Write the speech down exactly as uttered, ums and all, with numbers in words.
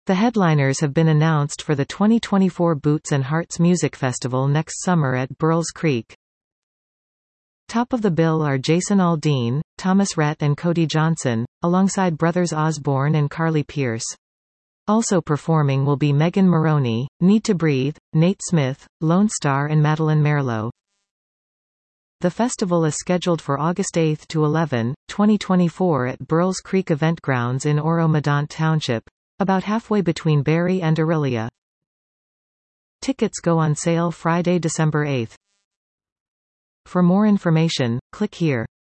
The headliners have been announced for the twenty twenty-four Boots and Hearts Music Festival next summer at Burles Creek. Top of the bill are Jason Aldean, Thomas Rhett and Cody Johnson, alongside brothers Osborne and Carly Pearce. Also performing will be Megan Moroney, Need to Breathe, Nate Smith, Lone Star and Madeline Merlo. The festival is scheduled for August eighth to eleventh, twenty twenty-four at Burles Creek Event Grounds in Oro-Medonte Township, about halfway between Barre and Orillia. Tickets go on sale Friday, December eighth. For more information, click here.